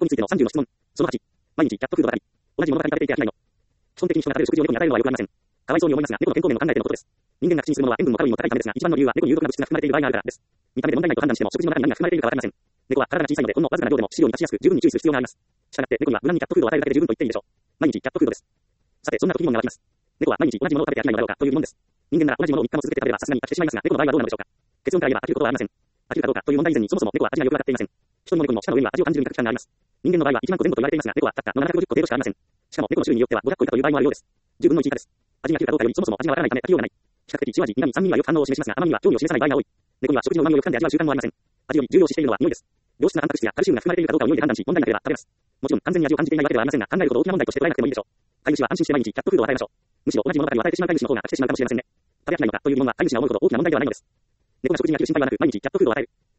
についての30の質問。その8、毎日キャットフードがあり、同じものから食べていて飽きないの。基本的に人が食べる食事を猫に与えるのは良くありません。かわいそうに思いますが、猫の健康面を考えてのことです。人間が口にするものは塩分もカロリーも高いためですが、一番の理由は猫に有毒な物質が含まれている場合があるからです。見た目で問題ないと判断しても、食事の中に何が含まれているかわかりません。猫は体が小さいので、ほんのわずかな量でも飼料に立ちやすく、十分に注意する必要があります。したがって、猫には無難にキャットフードを与えるだけで十分と言っていいでしょう。毎日キャットフードです。さて、そんな時疑問が湧きます。猫は毎日同じものを食べて飽きないのだろうかという疑問です。人間なら同じものを3日も続けて食べればさすがに飽きてしまいますが、猫の場合はどうなのでしょうか。結論から言えば飽きることはありません。飽きるかどうかという問題以前に、そもそも猫は味がよくわかっていません。人にも猫にも舌の上には味を感じる味覚器官があります。人間の場合は1万個前後と言われていますが、猫はたったの750個程度しかありません。しかも猫の種類によっては500個以下という場合もあるようです。10分の1以下です。味が飽きるかどうかよりそもそも味がわからないため飽きようがない。比較的塩味、苦味、酸味にはよく反応を示しますが、甘みには興味を示さない場合が多い。猫には食事の旨味をよく噛んで味わう習慣もありません。味より重要視しているのは匂いです。良質なタンパク質やカルシウムが含まれているかどうかを匂いで判断し、問題なければ食べます。もちろん完全に味を感じていないわけではありませんが、考えるほど大きな問題として捉えなくてもいいでしょう。飼い主は安心して毎日キャットフードを与えましょう。むしろ同じ物語を与えてしまう飼い主の方が飽きてしまうかもしれませんね。食べ飽きないのかという疑問は飼い主が思うほど大きな問題ではないのです。猫が食事に飽きる心配はなく、毎日キャットフードを与える。